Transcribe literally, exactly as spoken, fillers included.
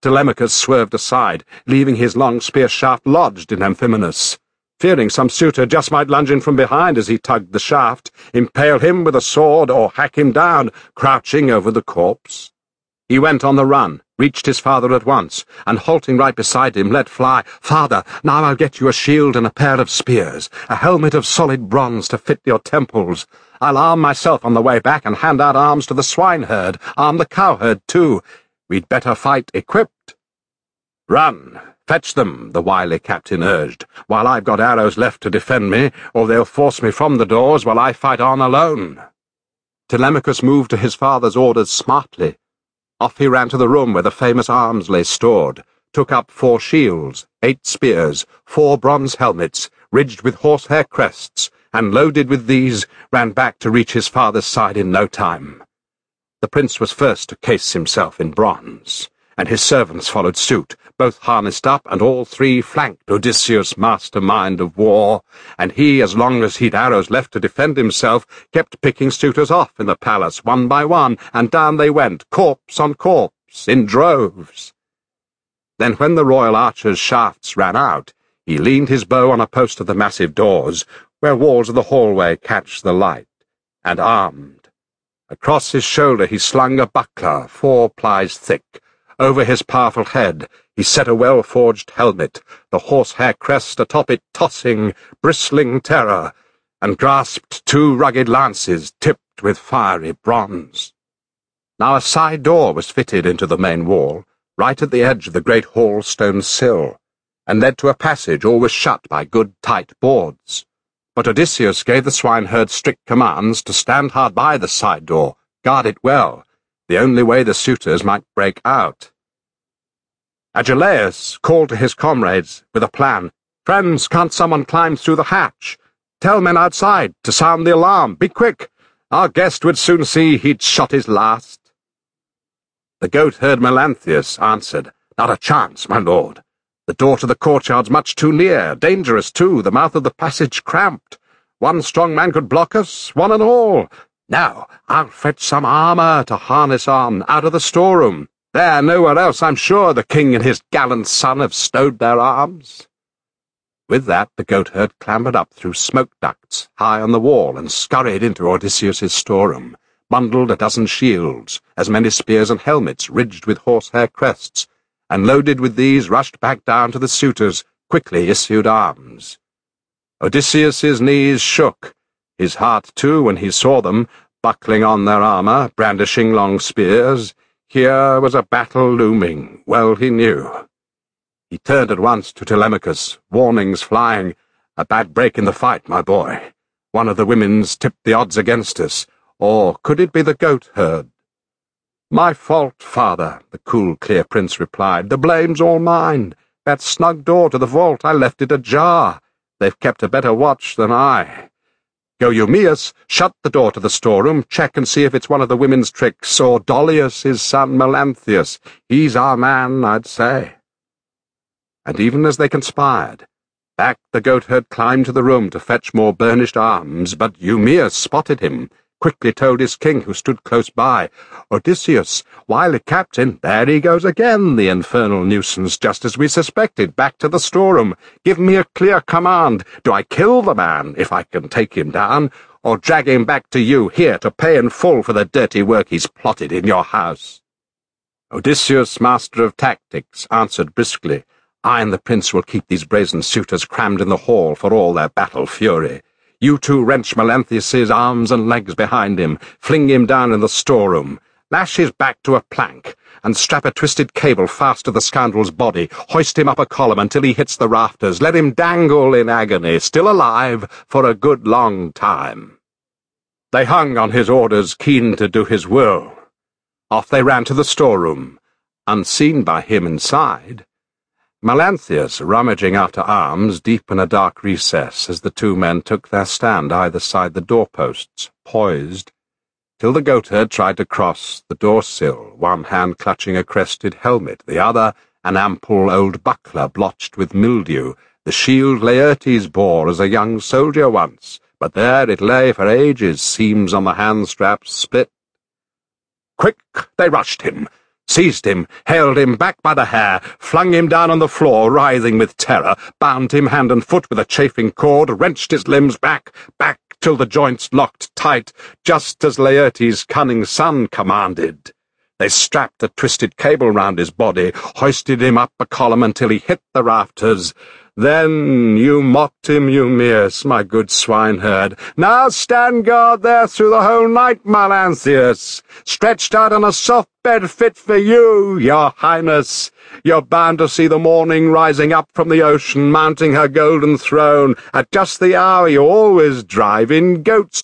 Telemachus swerved aside, leaving his long spear shaft lodged in Amphimenus. Fearing some suitor just might lunge in from behind as he tugged the shaft, impale him with a sword, or hack him down, crouching over the corpse. He went on the run, reached his father at once, and halting right beside him, let fly, "Father, now I'll get you a shield and a pair of spears, a helmet of solid bronze to fit your temples. I'll arm myself on the way back and hand out arms to the swineherd, arm the cowherd too. We'd better fight equipped." "Run, fetch them," the wily captain urged, "while I've got arrows left to defend me, or they'll force me from the doors while I fight on alone." Telemachus moved to his father's orders smartly. Off he ran to the room where the famous arms lay stored, took up four shields, eight spears, four bronze helmets, ridged with horsehair crests, and loaded with these, ran back to reach his father's side in no time. The prince was first to case himself in bronze, and his servants followed suit, both harnessed up, and all three flanked Odysseus, mastermind of war, and he, as long as he'd arrows left to defend himself, kept picking suitors off in the palace, one by one, and down they went, corpse on corpse, in droves. Then when the royal archer's shafts ran out, he leaned his bow on a post of the massive doors, where walls of the hallway catch the light, and armed. Across his shoulder he slung a buckler, four plies thick. Over his powerful head he set a well-forged helmet, the horsehair crest atop it tossing, bristling terror, and grasped two rugged lances tipped with fiery bronze. Now a side door was fitted into the main wall, right at the edge of the great hall stone sill, and led to a passage always shut by good tight boards. But Odysseus gave the swineherd strict commands to stand hard by the side door, guard it well, the only way the suitors might break out. Agelaus called to his comrades with a plan. "Friends, can't someone climb through the hatch? Tell men outside to sound the alarm. Be quick! Our guest would soon see he'd shot his last." The goatherd Melanthius answered, "Not a chance, my lord. The door to the courtyard's much too near, dangerous too, the mouth of the passage cramped. One strong man could block us, one and all. Now, I'll fetch some armour to harness on, out of the storeroom. There, nowhere else, I'm sure, the king and his gallant son have stowed their arms." With that, the goatherd clambered up through smoke ducts high on the wall and scurried into Odysseus's storeroom, bundled a dozen shields, as many spears and helmets ridged with horsehair crests, and loaded with these rushed back down to the suitors, quickly issued arms. Odysseus's knees shook, his heart too, when he saw them, buckling on their armour, brandishing long spears. Here was a battle looming, well he knew. He turned at once to Telemachus, warnings flying. "A bad break in the fight, my boy. One of the women's tipped the odds against us. Or could it be the goatherd?" "My fault, father," the cool, clear prince replied. "The blame's all mine. That snug door to the vault, I left it ajar. They've kept a better watch than I. Go, Eumaeus, shut the door to the storeroom, check and see if it's one of the women's tricks, or Dolius, his son Melanthius. He's our man, I'd say." And even as they conspired, back the goatherd climbed to the room to fetch more burnished arms, but Eumaeus spotted him, quickly told his king, who stood close by, "Odysseus, wily captain, there he goes again, the infernal nuisance, just as we suspected, back to the storeroom. Give me a clear command. Do I kill the man, if I can take him down, or drag him back to you here to pay in full for the dirty work he's plotted in your house?" Odysseus, master of tactics, answered briskly, "I and the prince will keep these brazen suitors crammed in the hall for all their battle fury. You two wrench Melanthius's arms and legs behind him, fling him down in the storeroom, lash his back to a plank, and strap a twisted cable fast to the scoundrel's body, hoist him up a column until he hits the rafters, let him dangle in agony, still alive, for a good long time." They hung on his orders, keen to do his will. Off they ran to the storeroom, unseen by him inside. Melanthius rummaging after arms deep in a dark recess as the two men took their stand either side the doorposts, poised, till the goatherd tried to cross the door-sill, one hand clutching a crested helmet, the other an ample old buckler blotched with mildew, the shield Laertes bore as a young soldier once, but there it lay for ages, seams on the hand-straps split. Quick they rushed him. seized him, haled him back by the hair, flung him down on the floor, writhing with terror, bound him hand and foot with a chafing cord, wrenched his limbs back, back, till the joints locked tight, just as Laertes' cunning son commanded. They strapped the twisted cable round his body, hoisted him up a column until he hit the rafters. Then you mocked him, Eumaeus, my good swineherd. Now stand guard there through the whole night, Melanthius, stretched out on a soft bed fit for you, your highness. You're bound to see the morning rising up from the ocean, mounting her golden throne, at just the hour you always drive in goats